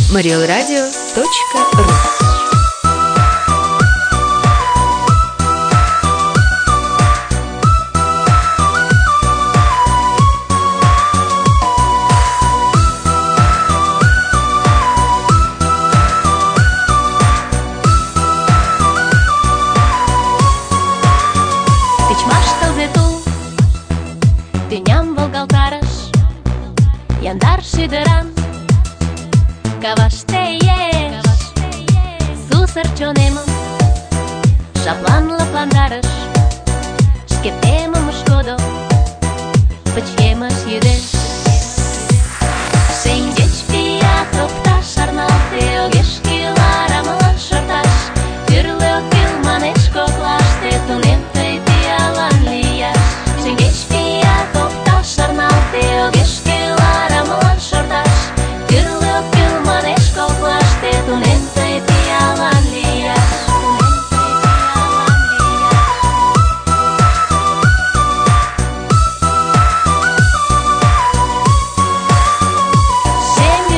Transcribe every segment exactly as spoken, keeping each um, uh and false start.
Мариэлрадио точка ру. Tényam volgaltaras, Jandar shideran, Kavashteyes, Susarchonemam, Shaplan la plandaras, Shketemam shkodo, Pachyemas yedes. Shendech piatov tash arnalte ogeshki laramala shortash, Tyrle okil maneshko klashte tunente tialan liyash. Shendech piatov tash arnalte ogeshki laramala shortash, Tyrle okil maneshko klashte tunente tialan liyash.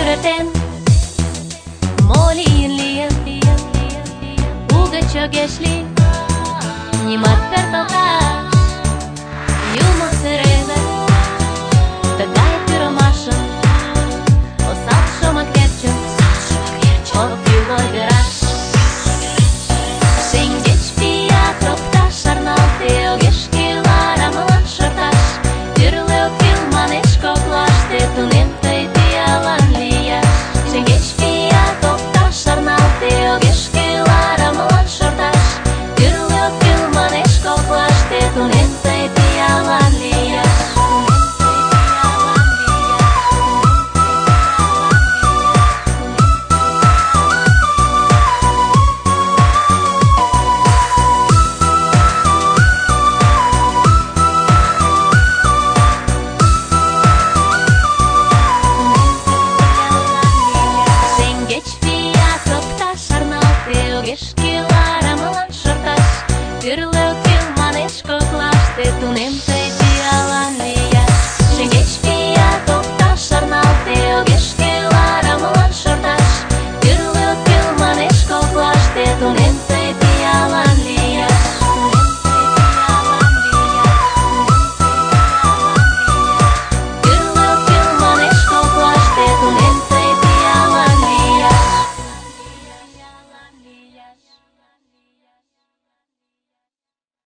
Molly and Liam, Uga Chogesh